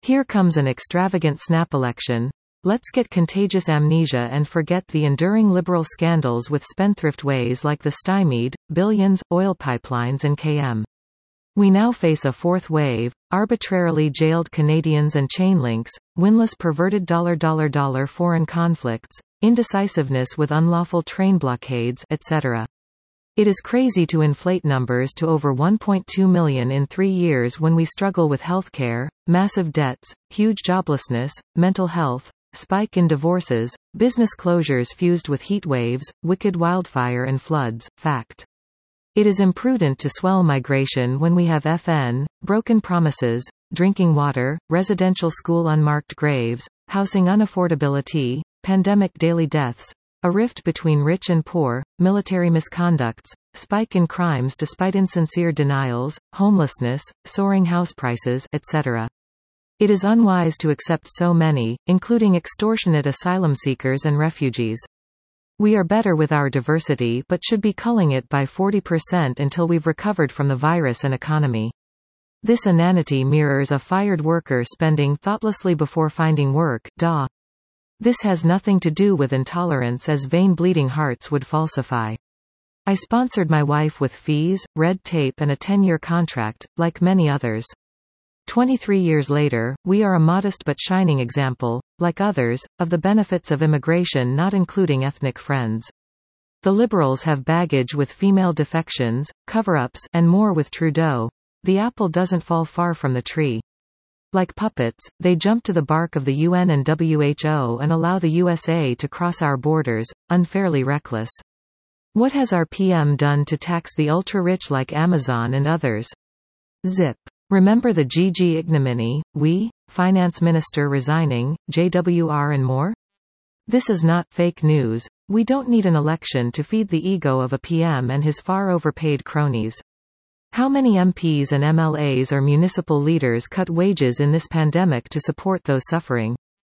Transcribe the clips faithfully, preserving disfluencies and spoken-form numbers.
Here comes an extravagant snap election. Let's get contagious amnesia and forget the enduring liberal scandals with spendthrift ways like the stymied, billions, oil pipelines and K M. We now face a fourth wave, arbitrarily jailed Canadians and chain links, winless perverted dollar-dollar-dollar foreign conflicts, indecisiveness with unlawful train blockades, et cetera. It is crazy to inflate numbers to over one point two million in three years when we struggle with healthcare, massive debts, huge joblessness, mental health, spike in divorces, business closures fused with heat waves, wicked wildfire and floods. Fact. It is imprudent to swell migration when we have F N, broken promises, drinking water, residential school unmarked graves, housing unaffordability, pandemic daily deaths, a rift between rich and poor, military misconducts, spike in crimes despite insincere denials, homelessness, soaring house prices, et cetera. It is unwise to accept so many, including extortionate asylum seekers and refugees. We are better with our diversity but should be culling it by forty percent until we've recovered from the virus and economy. This inanity mirrors a fired worker spending thoughtlessly before finding work, duh. This has nothing to do with intolerance as vain bleeding hearts would falsify. I sponsored my wife with fees, red tape and a ten-year contract, like many others. twenty-three years later, we are a modest but shining example, like others, of the benefits of immigration not including ethnic friends. The Liberals have baggage with female defections, cover-ups, and more with Trudeau. The apple doesn't fall far from the tree. Like puppets, they jump to the bark of the U N and W H O and allow the U S A to cross our borders, unfairly reckless. What has our P M done to tax the ultra-rich like Amazon and others? Zip. Remember the G G ignominy, we, Finance Minister resigning, J W R and more? This is not fake news. We don't need an election to feed the ego of a P M and his far overpaid cronies. How many M Ps and M L As or municipal leaders cut wages in this pandemic to support those suffering?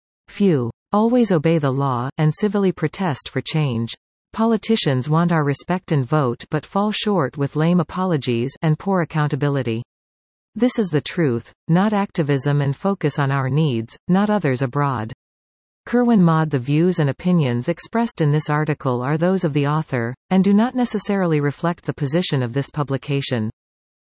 Few. Always obey the law, and civilly protest for change. Politicians want our respect and vote but fall short with lame apologies and poor accountability. This is the truth, not activism, and focus on our needs, not others abroad. Kerwin Maud. The views and opinions expressed in this article are those of the author, and do not necessarily reflect the position of this publication.